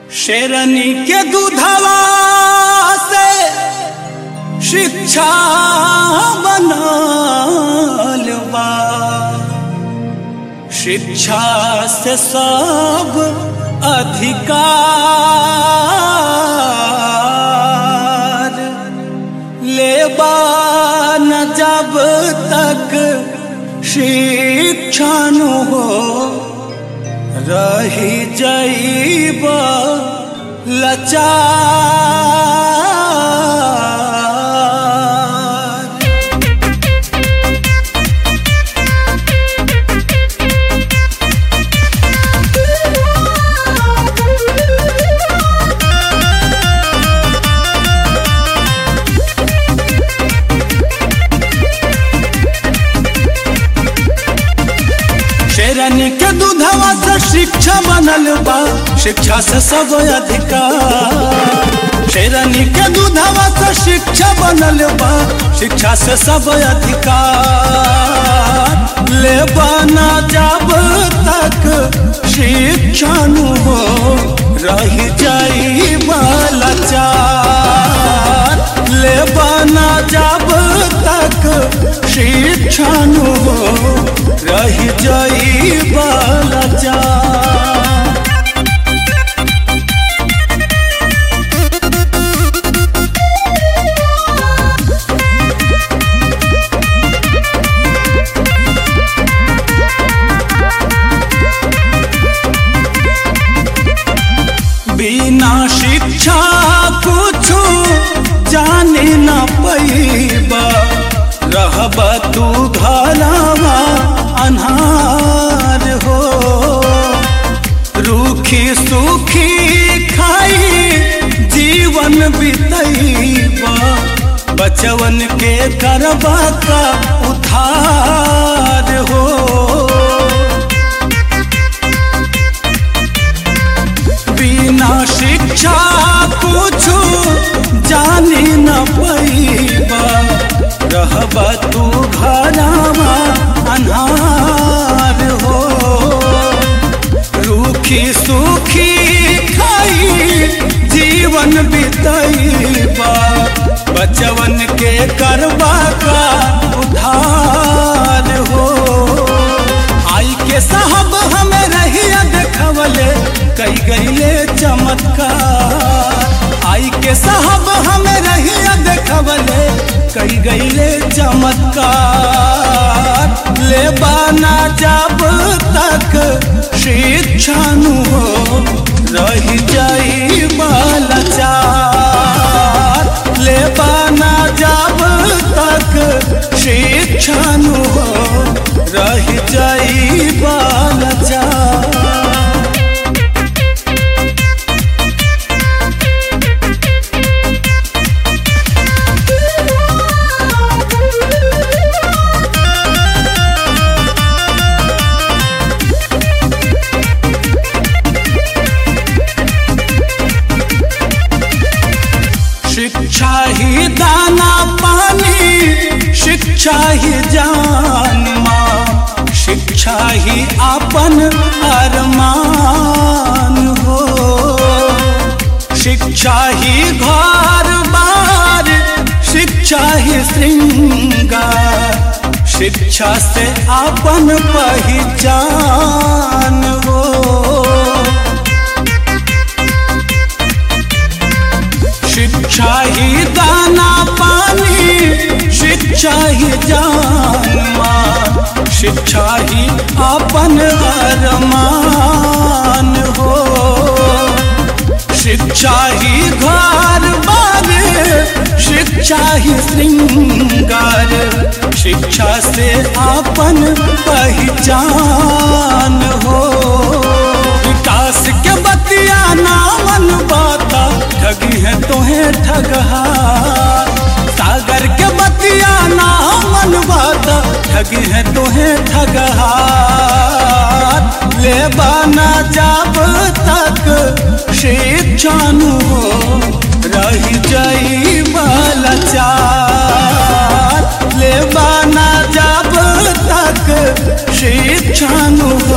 शेरनी के दूधवा से शिक्षा बनल बा। शिक्षा से सब अधिकार लेबा न जब तक शिक्षा न हो रही जाइब लाचार। शेरनी के दूधवा से शिक्षा बनल बा। शिक्षा से सब अधिकार। शेरनी के दूधवा से शिक्षा बनल बा। शिक्षा से सब अधिकार लेबा ना जब तक शिक्षा न हो रही जाइब लाचार। लेबा ना जब तक शिक्षा न हो रही जाइब लाचार। बिना शिक्षा कुछ जाने न पैबा। रहब तू घरवा अन्हार हो। रूखी सूखी खाई जीवन बितैबा। बचवन के करबा का उद्धार हो। बिना शिक्षा कुछ जाने न पैबा। रहब तू घरवा अन्हार हो। रूखी सूखी खाई जीवन बितैबा। बचवन के करबा का उद्धार हो। आई के साहब हमें रहिया देखवले कई गईले चमत्कार। आई के साहब हमें रहिया देखवले कई गईले चमत्कार। लेबा ना जब तक शिक्षा न हो रही जाइब लाचार। लेबा ना जब तक शिक्षा न हो रही जाइब लाचार। शिक्षा ही दाना पानी, शिक्षा ही जान माँ। शिक्षा ही आपन अरमान हो। शिक्षा ही घर बार, शिक्षा ही श्रृंगार। शिक्षा से आपन पहचान हो। शिक्षा ही दाना पानी, शिक्षा ही जान माँ। शिक्षा ही आपन अरमान हो। शिक्षा ही घर बार, शिक्षा ही श्रृंगार। शिक्षा से आपन पहचान हो। विकास के बतिया नामन बाता ठगी है तोहे ठगहा। सागर के बतिया नामन बाता ठगी है तोहे ठगहा। लेबा ना जब तक शिक्षा न हो रही जाइब लाचार। लेबा ना जब तक शिक्षा न